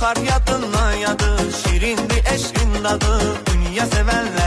Far yadına yadı, şirin bir eşkin dadı. Dünya sevenler